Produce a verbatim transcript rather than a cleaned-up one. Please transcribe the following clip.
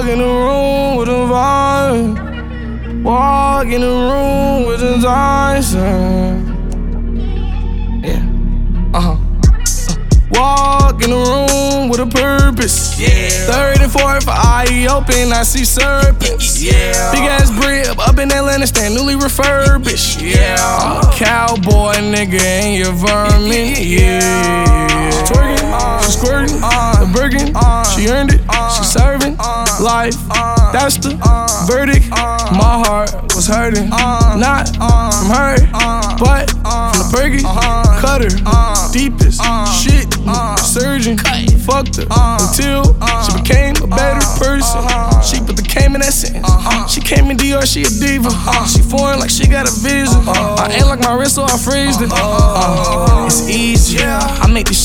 Walk in the room with a vibe. Walk in the room with a Dyson. Yeah, uh-huh. Walk in the room with a purpose. Yeah. Third and fourth, eye open, I see serpents. Yeah. Big ass brib up in Atlanta, stand newly refurbished. Yeah. I'm a cowboy nigga and you vermin. Yeah. She twerking, she squirting, the Birkin, she earned it, she serving life. That's the verdict. My heart was hurting, not from her, but from the Fergie. Cutter, deepest shit. Surgeon, fucked her until she became a better person. She put the came in that sentence. She came in Dior, she a diva. She foreign like she got a visa. I ain't like my wrist, so I freezed it. It's easy. I make this